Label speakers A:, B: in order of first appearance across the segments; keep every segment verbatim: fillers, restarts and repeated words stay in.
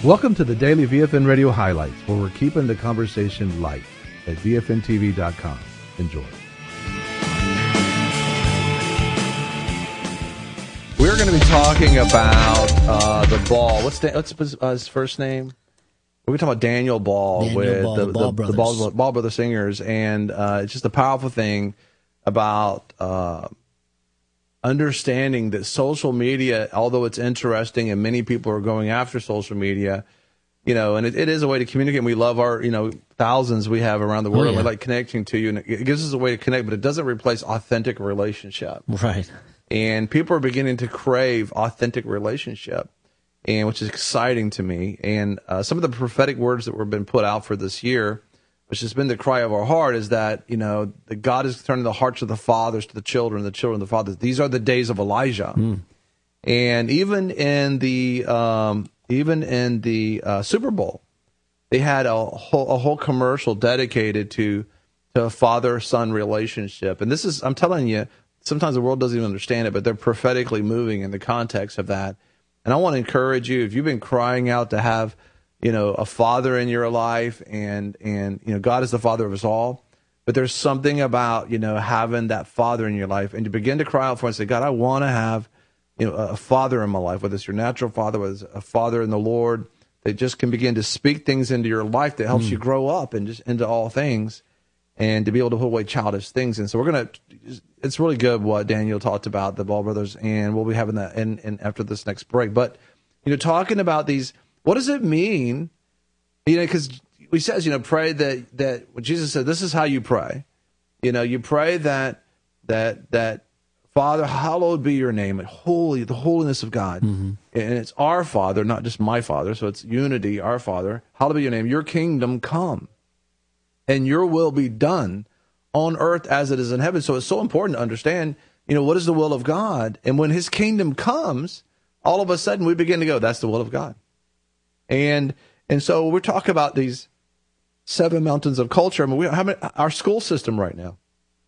A: Welcome to the Daily V F N Radio Highlights, where we're keeping the conversation light at V F N T V dot com. Enjoy. We're going to be talking about uh, the Ball. What's, the, what's his, uh, his first name? We're going to talk about Daniel Ball
B: Daniel
A: with
B: Ball,
A: the,
B: the Ball
A: the,
B: Brothers.
A: the Ball, Ball Brothers Singers, and uh, it's just a powerful thing about uh, understanding that social media, although it's interesting and many people are going after social media, you know, and it, it is a way to communicate. And we love our, you know, thousands we have around the world.
B: Oh, yeah.
A: We like connecting to you, and it gives us a way to connect, but it doesn't replace authentic relationship.
B: Right.
A: And people are beginning to crave authentic relationship, and which is exciting to me. And uh, some of the prophetic words that were been put out for this year, which has been the cry of our heart, is that, you know, that God is turning the hearts of the fathers to the children, the children to the fathers. These are the days of Elijah. Mm. And even in the um, even in the uh, Super Bowl, they had a whole, a whole commercial dedicated to to a father-son relationship. And this is, I'm telling you, sometimes the world doesn't even understand it, but they're prophetically moving in the context of that. And I want to encourage you, if you've been crying out to have, you know, a father in your life, and, and, you know, God is the father of us all, but there's something about, you know, having that father in your life, and you begin to cry out for it and say, God, I want to have, you know, a father in my life, whether it's your natural father, whether it's a father in the Lord, that just can begin to speak things into your life that helps mm. you grow up and just into all things, and to be able to put away childish things. And so we're going to, it's really good what Daniel talked about, the Ball Brothers, and we'll be having that in, in after this next break. But, you know, talking about these, what does it mean? You know, because he says, you know, pray that, that when Jesus said, this is how you pray. You know, you pray that, that, that, Father, hallowed be your name, and holy, the holiness of God. Mm-hmm. And it's our Father, not just my Father. So it's unity, our Father. Hallowed be your name. Your kingdom come, and your will be done on earth as it is in heaven. So it's so important to understand, you know, what is the will of God? And when his kingdom comes, all of a sudden we begin to go, that's the will of God. And and so we're talking about these seven mountains of culture. I mean, we have our school system right now.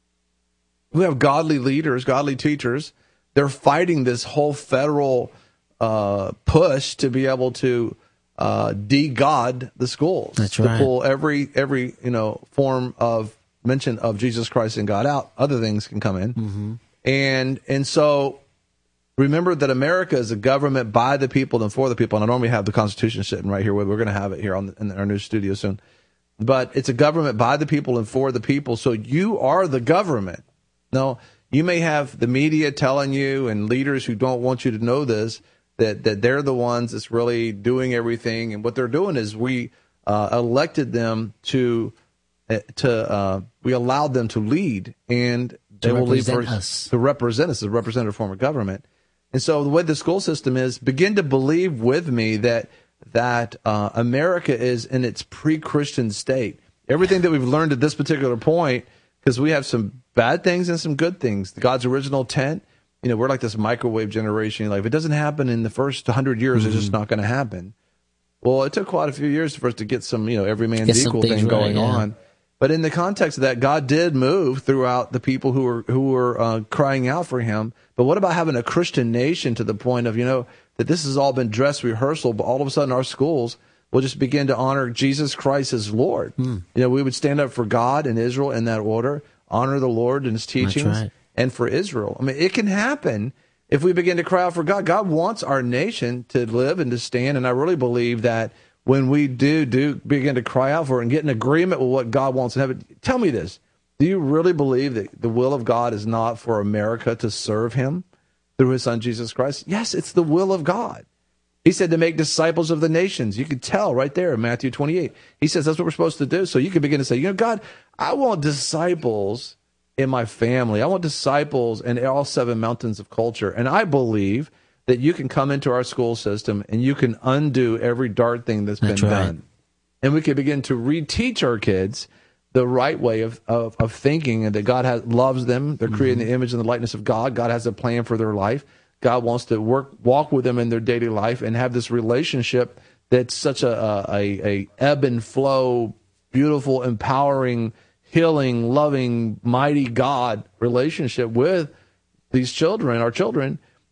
A: We have godly leaders, godly teachers. They're fighting this whole federal uh, push to be able to uh, de-God the schools.
B: That's
A: to
B: right.
A: pull every every you know form of mention of Jesus Christ and God out. Other things can come in, mm-hmm. and and so remember that America is a government by the people and for the people. And I normally have the Constitution sitting right here. We're going to have it here on the, in our new studio soon. But it's a government by the people and for the people. So you are the government. Now, you may have the media telling you and leaders who don't want you to know this, that, that they're the ones that's really doing everything. And what they're doing is we uh, elected them to, uh, to uh, we allowed them to lead, and they
B: to
A: will lead
B: represent
A: for,
B: us.
A: to represent us as a representative form of government. And so the way the school system is, begin to believe with me that that uh, America is in its pre-Christian state. Everything that we've learned at this particular point, because we have some bad things and some good things. God's original intent, you know, we're like this microwave generation. Like, if it doesn't happen in the first hundred years, mm-hmm. it's just not going to happen. Well, it took quite a few years for us to get some, you know, every man's
B: get
A: equal thing
B: right,
A: going
B: yeah.
A: on. But in the context of that, God did move throughout the people who were who were uh, crying out for him. But what about having a Christian nation to the point of, you know, that this has all been dress rehearsal, but all of a sudden our schools will just begin to honor Jesus Christ as Lord. Mm. You know, we would stand up for God and Israel in that order, honor the Lord and his teachings,
B: right.
A: and for Israel. I mean, it can happen if we begin to cry out for God. God wants our nation to live and to stand, and I really believe that when we do do begin to cry out for it and get in agreement with what God wants in heaven. Tell me this. Do you really believe that the will of God is not for America to serve him through his son, Jesus Christ? Yes, it's the will of God. He said to make disciples of the nations. You could tell right there in Matthew twenty-eight. He says that's what we're supposed to do. So you can begin to say, you know, God, I want disciples in my family. I want disciples in all seven mountains of culture. And I believe that you can come into our school system and you can undo every dark thing that's been
B: That's right.
A: done. And we can begin to reteach our kids the right way of, of, of thinking, and that God has, loves them. They're created in the image and the likeness of God. God has a plan for their life. God wants to work, walk with them in their daily life and have this relationship that's such a, a, a ebb and flow, beautiful, empowering, healing, loving, mighty God relationship with these children, our children,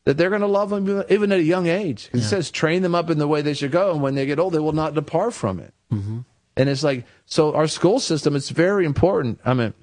A: that they're going to love them even at a young age. It yeah. says, train them up in the way they should go, and when they get old, they will not depart from it. Mm-hmm. And it's like, so our school system, it's very important. I mean,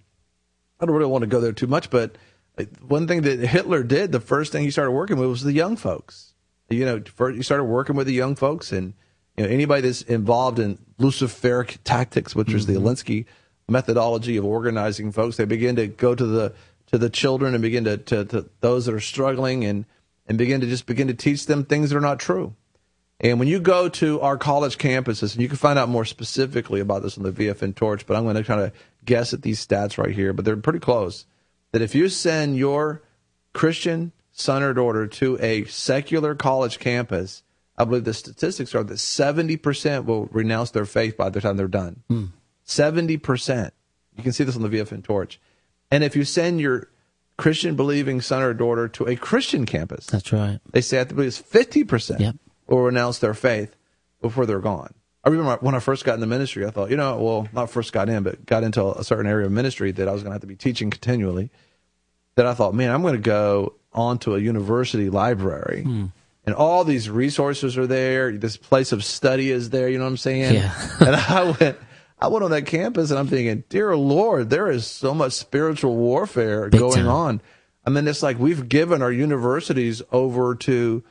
A: I don't really want to go there too much, but one thing that Hitler did, the first thing he started working with was the young folks. You know, first he started working with the young folks, and you know, anybody that's involved in Luciferic tactics, which mm-hmm. is the Alinsky methodology of organizing folks, they begin to go to the to the children and begin to, to, to those that are struggling and and begin to just begin to teach them things that are not true. And when you go to our college campuses, and you can find out more specifically about this on the V F N Torch, but I'm going to kind of guess at these stats right here, but they're pretty close, that if you send your Christian son or daughter to a secular college campus, I believe the statistics are that seventy percent will renounce their faith by the time they're done. Mm. seventy percent. You can see this on the V F N Torch. And if you send your Christian believing son or daughter to a Christian campus,
B: that's right,
A: they say I believe it's fifty percent
B: yep.
A: will renounce their faith before they're gone. I remember when I first got into ministry, I thought, you know, well, not first got in, but got into a certain area of ministry that I was going to have to be teaching continually, that I thought, man, I'm going to go onto a university library, hmm. and all these resources are there. This place of study is there, you know what I'm saying?
B: Yeah.
A: And I went... I went on that campus, and I'm thinking, dear Lord, there is so much spiritual warfare
B: Big
A: going
B: time.
A: on. I mean, it's like we've given our universities over to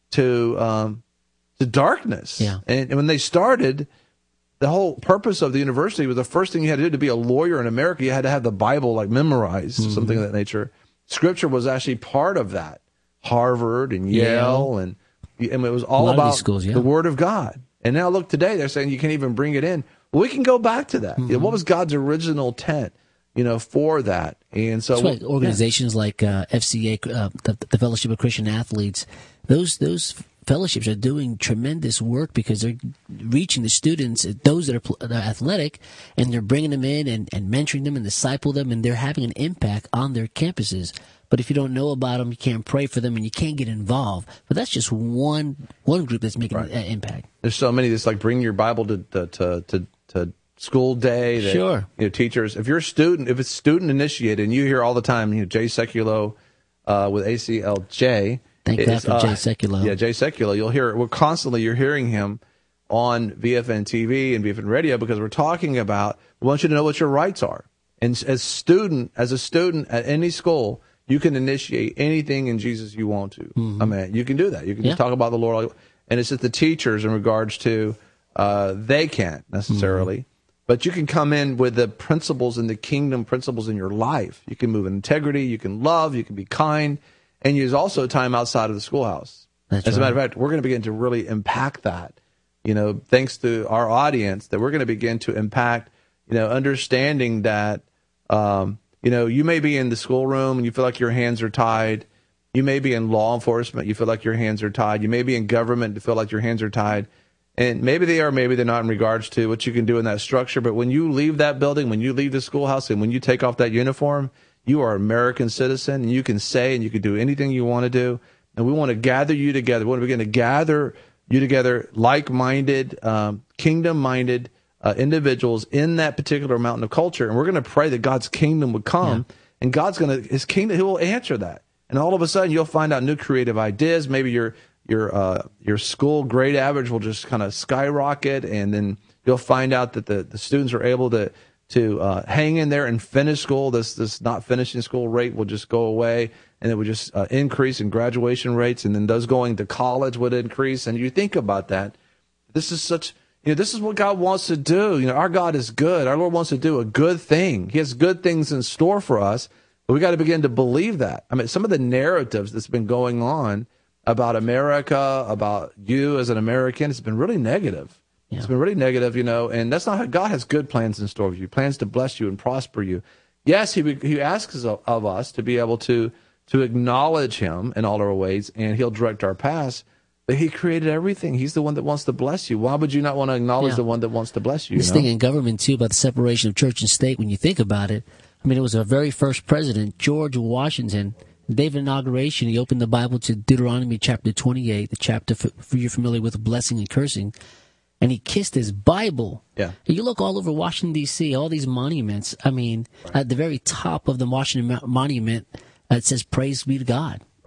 A: to um, to darkness.
B: Yeah.
A: And, and when they started, the whole purpose of the university was the first thing you had to do to be a lawyer in America. You had to have the Bible like memorized, mm-hmm. something of that nature. Scripture was actually part of that. Harvard and Yale, yeah. and, and it was all about
B: schools, yeah.
A: the Word of God. And now look today, they're saying you can't even bring it in. Well, we can go back to that. Mm-hmm. You know, what was God's original intent, you know, for that? And so,
B: that's why organizations yeah. like uh, F C A, uh, the, the Fellowship of Christian Athletes, those those fellowships are doing tremendous work because they're reaching the students, those that are, that are athletic, and they're bringing them in and, and mentoring them and disciple them, and they're having an impact on their campuses. But if you don't know about them, you can't pray for them, and you can't get involved. But that's just one one group that's making right. an impact.
A: There's so many that's like bring your Bible to to to, to, to school day. That,
B: sure.
A: You know, teachers. If you're a student, if it's student initiated, and you hear all the time, you know, Jay Sekulow uh, with A C L J.
B: Thank God for uh, Jay Sekulow.
A: Yeah, Jay Sekulow. You'll hear well constantly. You're hearing him on V F N T V and V F N Radio because we're talking about. We want you to know what your rights are, and as student, as a student at any school. You can initiate anything in Jesus you want to. Mm-hmm. I mean, you can do that. You can
B: yeah.
A: just talk about the Lord. And it's just the teachers in regards to, uh, they can't necessarily. Mm-hmm. But you can come in with the principles and the kingdom principles in your life. You can move in integrity. You can love. You can be kind. And use also time outside of the schoolhouse.
B: That's
A: As
B: right.
A: a matter of fact, we're going to begin to really impact that. You know, thanks to our audience, that we're going to begin to impact, you know, understanding that, um, you know, you may be in the schoolroom and you feel like your hands are tied. You may be in law enforcement. You feel like your hands are tied. You may be in government. You feel like your hands are tied. And maybe they are, maybe they're not in regards to what you can do in that structure. But when you leave that building, when you leave the schoolhouse, and when you take off that uniform, you are an American citizen, and you can say and you can do anything you want to do. And we want to gather you together. We want to begin to gather you together, like-minded, um, kingdom-minded Uh, individuals in that particular mountain of culture, and we're going to pray that God's kingdom would come, yeah. and God's going to His kingdom. He will answer that, and all of a sudden you'll find out new creative ideas. Maybe your your uh, your school grade average will just kind of skyrocket, and then you'll find out that the, the students are able to to uh, hang in there and finish school. This this not finishing school rate will just go away, and it would just uh, increase in graduation rates, and then those going to college would increase. And you think about that. This is such. You know, this is what God wants to do. You know, our God is good. Our Lord wants to do a good thing. He has good things in store for us, but we got to begin to believe that. I mean, some of the narratives that's been going on about America, about you as an American, it's been really negative. Yeah. It's been really negative, you know, and that's not how God has good plans in store for you. He plans to bless you and prosper you. Yes, he he asks of, of us to be able to to acknowledge Him in all our ways, and He'll direct our paths. But He created everything. He's the one that wants to bless you. Why would you not want to acknowledge yeah. the one that wants to bless you?
B: This
A: you know?
B: thing in government, too, about the separation of church and state, when you think about it, I mean, it was our very first president, George Washington. The day of inauguration, he opened the Bible to Deuteronomy chapter twenty-eight, the chapter for, for you're familiar with blessing and cursing, and he kissed his Bible.
A: Yeah.
B: And you look all over Washington, D C, all these monuments. I mean, right. At the very top of the Washington Monument, uh, it says, "Praise be to God."
A: Right.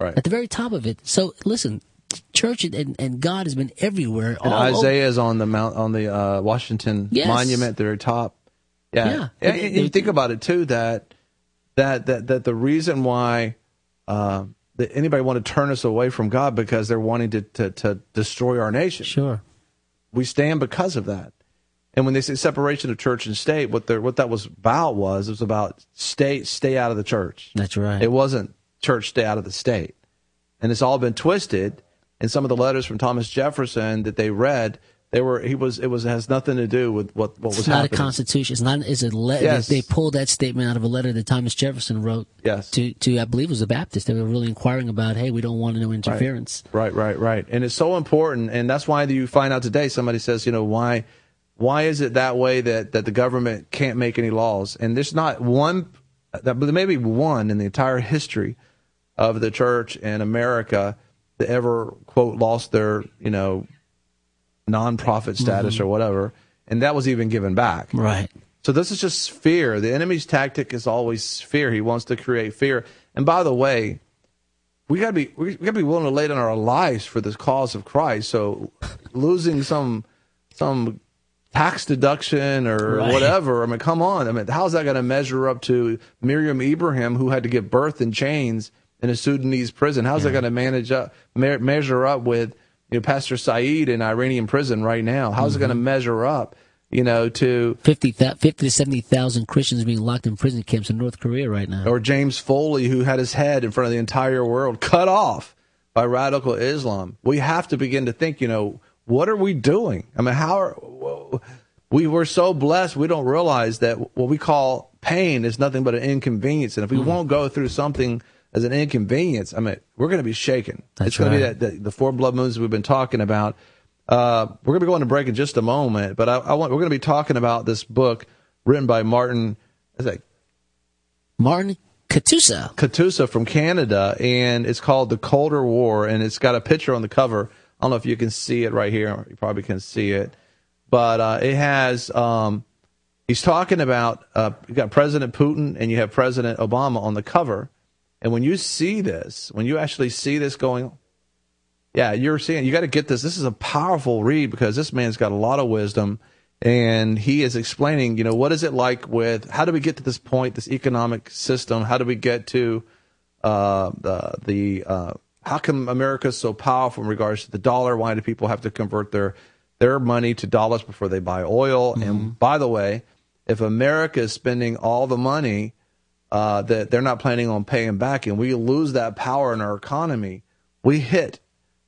A: Right.
B: At the very top of it. So listen, church and, and God has been everywhere.
A: And
B: all
A: Isaiah
B: over.
A: is on the mount on the uh, Washington
B: Yes.
A: Monument at the very top. Yeah.
B: Yeah.
A: And,
B: It-
A: and you
B: it-
A: think about it too that that that that the reason why uh, that anybody want to turn us away from God because they're wanting to to, to destroy our nation.
B: Sure.
A: We stand because of that. And when they say separation of church and state, what they what that was about was it was about state stay out of the church.
B: That's right.
A: It wasn't church stay out of the state. And it's all been twisted. And some of the letters from Thomas Jefferson that they read, they were he was it was it has nothing to do with what, what was
B: it's not
A: happening.
B: a constitution. It's not. It's a letter.
A: Yes.
B: They pulled that statement out of a letter that Thomas Jefferson wrote.
A: Yes.
B: To to I believe it was the Baptist. They were really inquiring about, hey, we don't want no interference.
A: Right, right, right. And it's so important, and that's why you find out today. Somebody says, you know, why, why is it that way that, that the government can't make any laws? And there's not one, that there may be one in the entire history of the church in America that ever quote lost their, you know, nonprofit status
B: Mm-hmm.
A: or whatever, and that was even given back.
B: Right.
A: So this is just fear. The enemy's tactic is always fear. He wants to create fear. And by the way, we gotta be we gotta be willing to lay down our lives for the cause of Christ. So losing some some tax deduction or
B: Right.
A: whatever, I mean, come on. I mean, how's that going to measure up to Miriam Ibrahim, who had to give birth in chains in a Sudanese prison? How's
B: Yeah.
A: that going to manage up me- measure up with you know Pastor Saeed in Iranian prison right now? How's
B: Mm-hmm.
A: it going to measure up? You know, to
B: fifty, fifty to seventy thousand Christians being locked in prison camps in North Korea right now.
A: or James Foley, who had his head in front of the entire world cut off by radical Islam. We have to begin to think, you know, what are we doing? I mean, how are we were so blessed we don't realize that what we call pain is nothing but an inconvenience. And if we
B: Mm.
A: won't go through something as an inconvenience, I mean, we're going to be shaken.
B: That's
A: it's going to
B: right.
A: be that the, the four blood moons we've been talking about. Uh, we're going to be going to break in just a moment, but I, I want we're going to be talking about this book written by Martin. Is that
B: Martin Katusa.
A: Katusa from Canada, and it's called The Colder War, and it's got a picture on the cover. I don't know if you can see it right here. You probably can see it. But uh, it has, um, he's talking about, uh, you got President Putin and you have President Obama on the cover. And when you see this, when you actually see this going on, yeah, you're seeing, you got to get this. This is a powerful read because this man's got a lot of wisdom. And he is explaining, you know, what is it like with, how do we get to this point, this economic system? How do we get to uh, the, the uh, how come America is so powerful in regards to the dollar? Why do people have to convert their their money to dollars before they buy oil? Mm-hmm. And by the way, if America is spending all the money uh, that they're not planning on paying back, and we lose that power in our economy, we hit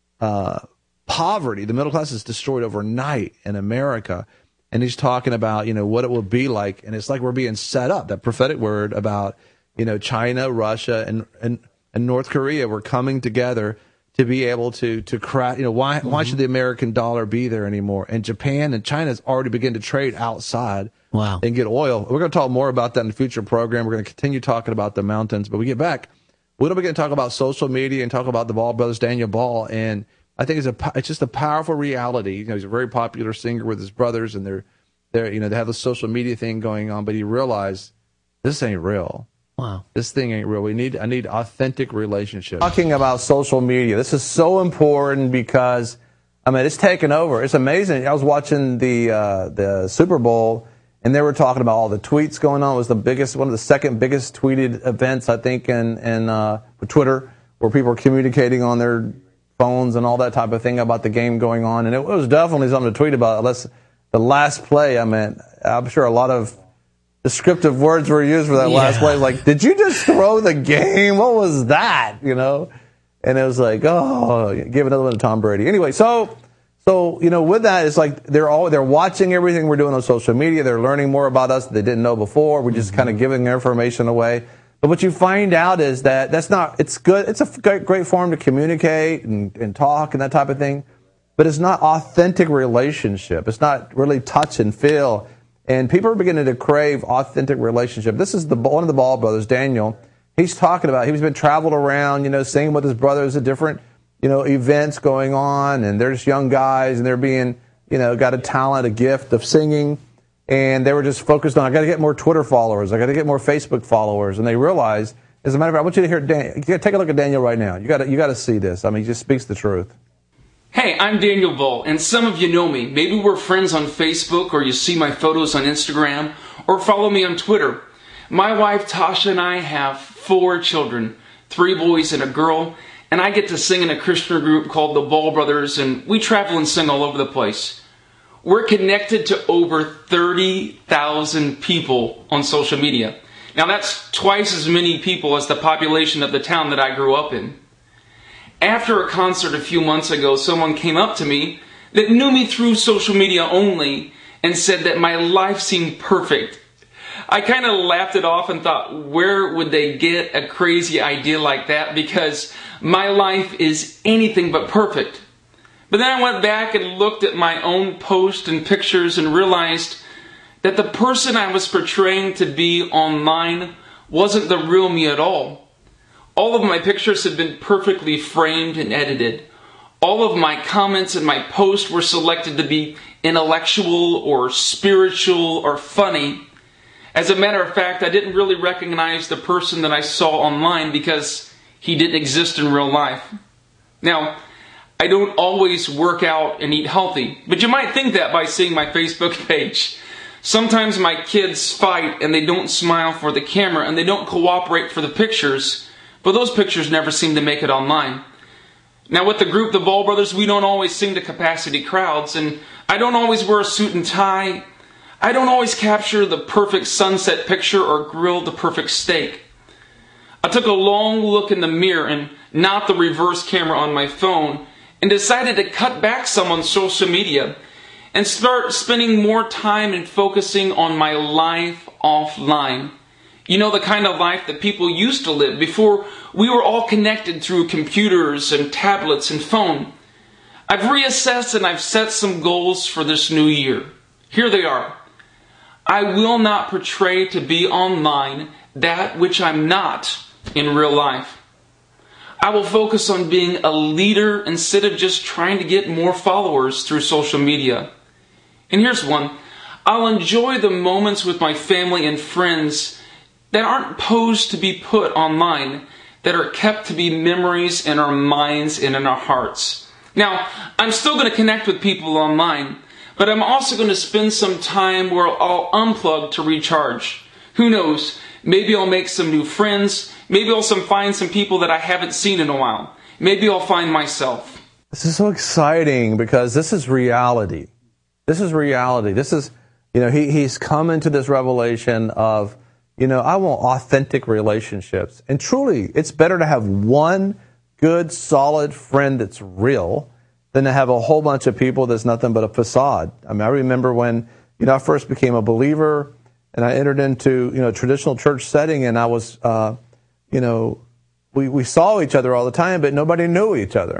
A: uh, poverty. The middle class is destroyed overnight in America. And he's talking about, you know, what it will be like. And it's like we're being set up. That prophetic word about, you know, China, Russia, and and, and North Korea were coming together to be able to to crack. You know, why mm-hmm. why should the American dollar be there anymore? And Japan and China has already begun to trade outside.
B: Wow.
A: And get oil. We're going to talk more about that in the future program. We're going to continue talking about the mountains. But we get back, we're going to talk about social media and talk about the Ball brothers, Daniel Ball. And I think it's a it's just a powerful reality. You know, he's a very popular singer with his brothers, and they're they're you know they have the social media thing going on. But he realized this ain't real.
B: Wow,
A: this thing ain't real. We need I need authentic relationships. Talking about social media, this is so important because I mean it's taken over. It's amazing. I was watching the uh, the Super Bowl, and they were talking about all the tweets going on. It was the biggest, one of the second biggest tweeted events I think in in uh, Twitter, where people were communicating on their phones and all that type of thing about the game going on. And it was definitely something to tweet about. Unless the last play, I mean, I'm sure a lot of descriptive words were used for that
B: yeah.
A: last play. Like, did you just throw the game? What was that? You know? And it was like, oh, give another one to Tom Brady. Anyway, so, so, you know, with that, it's like they're all, they're watching everything we're doing on social media. They're learning more about us that they didn't know before. We're just mm-hmm. kind of giving their information away. But what you find out is that that's not, it's good, it's a great, great form to communicate and, and talk and that type of thing, but it's not authentic relationship. It's not really touch and feel. And people are beginning to crave authentic relationship. This is the one of the Ball brothers, Daniel. He's talking about, he's been traveled around, you know, singing with his brothers at different, you know, events going on, and they're just young guys, and they're being, you know, got a talent, a gift of singing. And they were just focused on, I got to get more Twitter followers. I got to get more Facebook followers. And they realized As a matter of fact, I want you to hear Dan. You gotta take a look at Daniel right now. You got to you got to see this. I mean, he just speaks the truth.
C: Hey, I'm Daniel Bull, and some of you know me. Maybe we're friends on Facebook, or you see my photos on Instagram, or follow me on Twitter. My wife Tasha and I have four children, three boys and a girl, and I get to sing in a Christian group called the Ball Brothers, and we travel and sing all over the place. We're connected to over thirty thousand people on social media. Now that's twice as many people as the population of the town that I grew up in. After a concert a few months ago, someone came up to me that knew me through social media only and said that my life seemed perfect. I kind of laughed it off and thought, where would they get a crazy idea like that? Because my life is anything but perfect. But then I went back and looked at my own posts and pictures and realized that the person I was portraying to be online wasn't the real me at all. All of my pictures had been perfectly framed and edited. All of my comments and my posts were selected to be intellectual or spiritual or funny. As a matter of fact, I didn't really recognize the person that I saw online because he didn't exist in real life. Now, I don't always work out and eat healthy, but you might think that by seeing my Facebook page. Sometimes my kids fight and they don't smile for the camera and they don't cooperate for the pictures, but those pictures never seem to make it online. Now with the group, the Ball Brothers, we don't always sing to capacity crowds, and I don't always wear a suit and tie. I don't always capture the perfect sunset picture or grill the perfect steak. I took a long look in the mirror and not the reverse camera on my phone and decided to cut back some on social media and start spending more time and focusing on my life offline. You know, the kind of life that people used to live before we were all connected through computers and tablets and phone. I've reassessed and I've set some goals for this new year. Here they are. I will not portray to be online that which I'm not in real life. I will focus on being a leader instead of just trying to get more followers through social media. And here's one. I'll enjoy the moments with my family and friends that aren't posed to be put online, that are kept to be memories in our minds and in our hearts. Now, I'm still going to connect with people online, but I'm also going to spend some time where I'll unplug to recharge. Who knows? Maybe I'll make some new friends. Maybe I'll some find some people that I haven't seen in a while. Maybe I'll find myself.
A: This is so exciting because this is reality. This is reality. This is, you know, he, he's come into this revelation of, you know, I want authentic relationships. And truly, it's better to have one good, solid friend that's real than to have a whole bunch of people that's nothing but a facade. I mean, I remember when, you know, I first became a believer and I entered into, you know, a traditional church setting, and I was, uh, you know, we, we saw each other all the time, but nobody knew each other.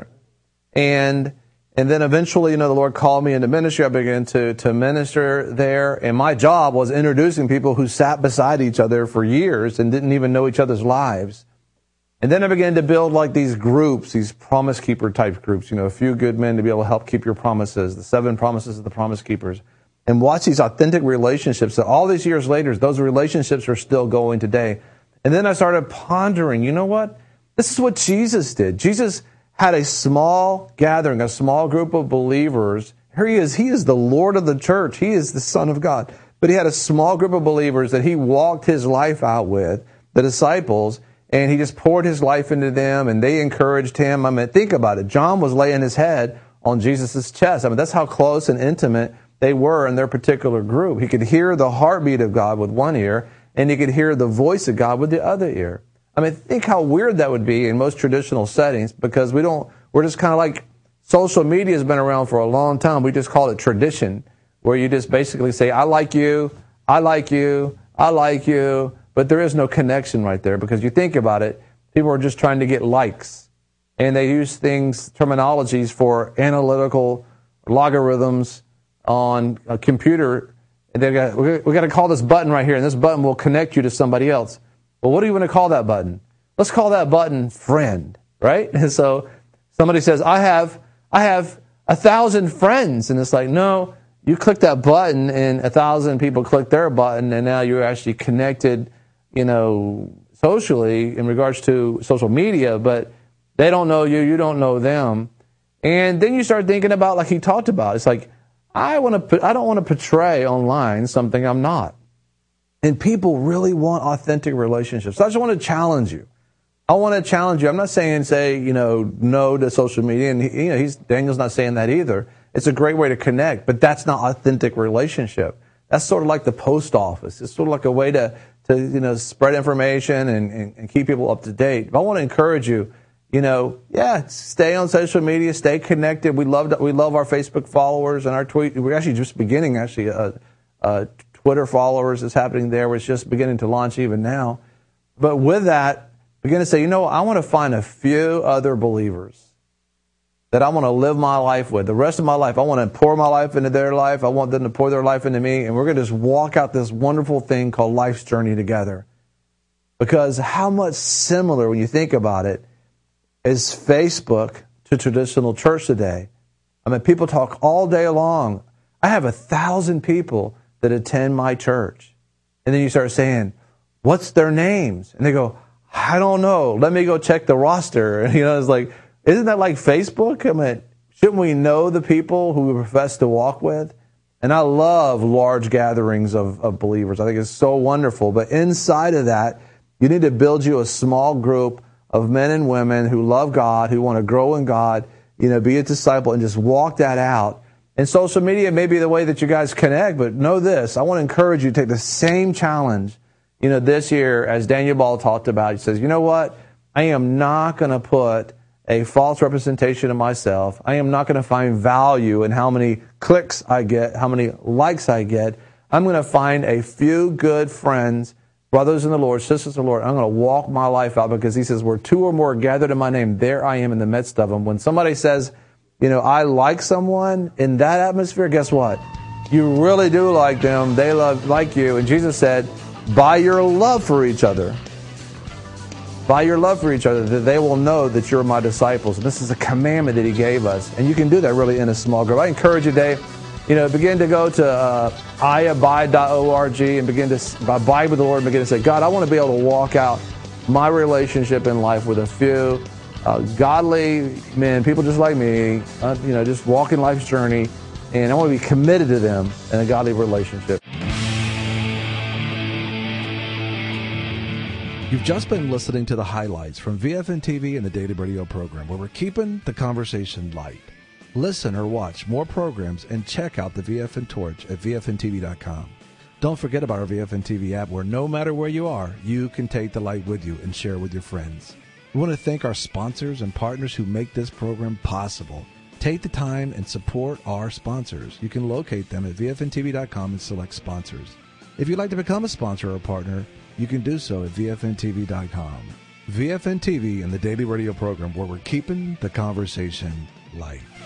A: And And then eventually, you know, the Lord called me into ministry. I began to, to minister there. And my job was introducing people who sat beside each other for years and didn't even know each other's lives. And then I began to build like these groups, these promise keeper type groups, you know, a few good men to be able to help keep your promises, the seven promises of the promise keepers. And watch these authentic relationships. So all these years later, those relationships are still going today. And then I started pondering, you know what? This is what Jesus did. Jesus had a small gathering, a small group of believers. Here he is. He is the Lord of the church. He is the Son of God. But he had a small group of believers that he walked his life out with, the disciples, and he just poured his life into them, and they encouraged him. I mean, think about it. John was laying his head on Jesus' chest. I mean, that's how close and intimate they were in their particular group. He could hear the heartbeat of God with one ear, and he could hear the voice of God with the other ear. I mean, think how weird that would be in most traditional settings, because we don't, we're just kind of like, social media has been around for a long time. We just call it tradition, where you just basically say, I like you, I like you, I like you, but there is no connection right there, because you think about it, people are just trying to get likes, and they use things, terminologies for analytical logarithms on a computer, and they got, we got to call this button right here, and this button will connect you to somebody else. Well, what do you want to call that button? Let's call that button friend, right? And so somebody says, I have, I have a thousand friends. And it's like, no, you click that button and a thousand people click their button, and now you're actually connected, you know, socially in regards to social media, but they don't know you, you don't know them. And then you start thinking about, like he talked about, it's like, I want to, I don't want to portray online something I'm not. And people really want authentic relationships. So I just want to challenge you. I want to challenge you. I'm not saying, say, you know, no to social media. And, he, you know, he's, Daniel's not saying that either. It's a great way to connect, but that's not authentic relationship. That's sort of like the post office. It's sort of like a way to, to you know, spread information and, and, and keep people up to date. But I want to encourage you, you know, yeah, stay on social media, stay connected. We love, we love our Facebook followers and our tweet. We're actually just beginning, actually, uh, uh, Twitter followers is happening there. It's just beginning to launch even now. But with that, begin to say, you know, I want to find a few other believers that I want to live my life with. The rest of my life, I want to pour my life into their life. I want them to pour their life into me. And we're going to just walk out this wonderful thing called life's journey together. Because how much similar, when you think about it, is Facebook to traditional church today? I mean, people talk all day long. I have a thousand people that attend my church. And then you start saying, what's their names? And they go, I don't know. Let me go check the roster. You know, it's like, isn't that like Facebook? I mean, shouldn't we know the people who we profess to walk with? And I love large gatherings of, of believers. I think it's so wonderful. But inside of that, you need to build you a small group of men and women who love God, who want to grow in God, you know, be a disciple, and just walk that out. And social media may be the way that you guys connect, but know this. I want to encourage you to take the same challenge, you know, this year as Daniel Ball talked about. He says, you know what? I am not going to put a false representation of myself. I am not going to find value in how many clicks I get, how many likes I get. I'm going to find a few good friends, brothers in the Lord, sisters in the Lord. I'm going to walk my life out, because he says, where two or more gathered in my name, there I am in the midst of them. When somebody says, you know, I like someone in that atmosphere, guess what? You really do like them. They love like you. And Jesus said, by your love for each other, by your love for each other, that they will know that you're my disciples. And this is a commandment that he gave us. And you can do that really in a small group. I encourage you, Dave, you know, begin to go to uh, i abide dot org and begin to abide with the Lord and begin to say, God, I want to be able to walk out my relationship in life with a few uh, godly men, people just like me, uh, you know, just walking life's journey. And I want to be committed to them in a godly relationship.
D: You've just been listening to the highlights from V F N T V and the Daily Radio program, where we're keeping the conversation light. Listen or watch more programs and check out the V F N Torch at V F N T V dot com. Don't forget about our V F N T V app, where no matter where you are, you can take the light with you and share with your friends. We want to thank our sponsors and partners who make this program possible. Take the time and support our sponsors. You can locate them at V F N T V dot com and select sponsors. If you'd like to become a sponsor or partner, you can do so at V F N T V dot com. V F N T V and the Daily Radio program, where we're keeping the conversation light.